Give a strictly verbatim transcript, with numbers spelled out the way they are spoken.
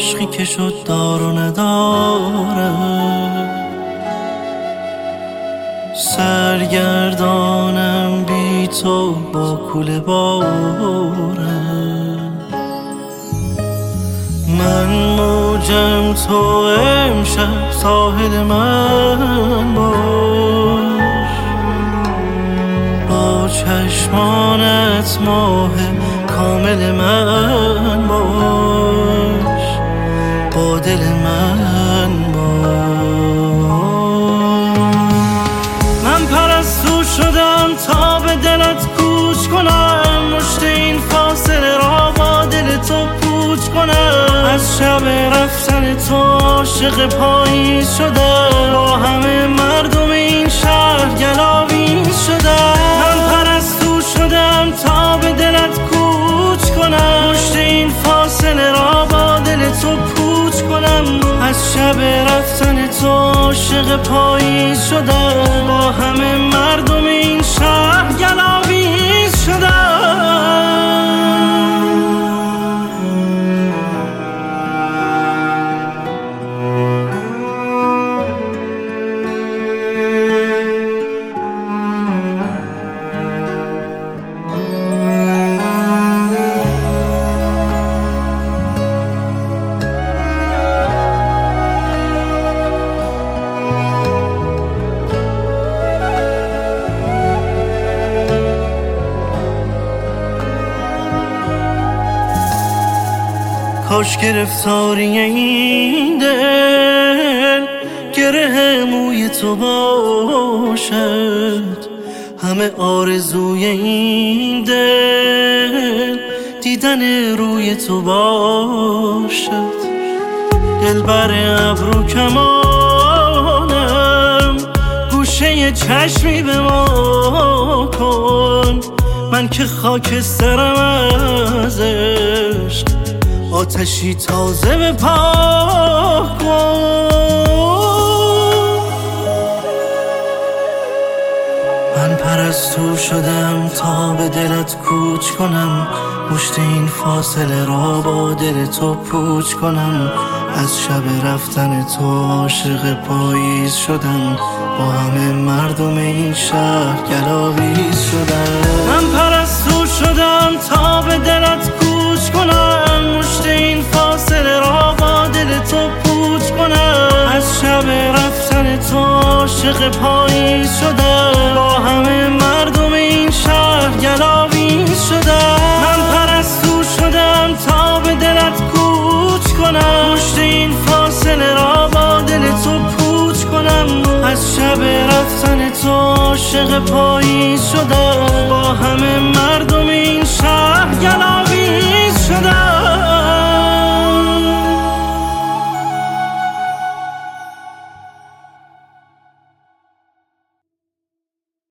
عشقی که شد دار و نداره، سرگردانم بی تو با کوله باره. من موجم تو امشب ساحل من باش، با چشمانت ماه کامل من باش، با دل من باش. من پرستو شدم تا به دلت کوچ کنم، مشت این فاصله را با دل تو پوچ کنم. از شب رفتن تو عاشق پاییز شدم، با همه مردم این شهر گلاویز شدم. من پرستو شدم تا به دلت کوچ کنم، مشت این فاصله را با دل تو پوچ کنم. از شب رفتن تو عاشق پاییز شدم، با همه مردم این شهر گلاویز شدم. کاش گرفتاری این دل گره موی تو باشد، همه آرزوی این دل دیدن روی تو باشد. دلبر ابرو کمانم، گوشه چشمی به ما کن. من که خاکسترم از عشق، آتشی تازه به پاک کن. من پرستو شدم تا به دلت کوچ کنم، مشت این فاصله را با دل تو پوچ کنم. از شب رفتن تو عاشق پاییز شدم، با همه مردم این شهر گلاویز شدم. من پرستو شدم تا به دلت کوچ کنم، مشت این فاصله را با دل تو پوچ کنم. از شب رفتن تو عاشق پاییز شدم، با همه مردم این شهر گلاویز شدم. من پرستو شدم تا به دلت کوچ کنم، مشت این فاصله را با دل تو پوچ کنم. از شب رفتن تو عاشق پاییز شدم، با همه مردم این شهر گلاویز شدم.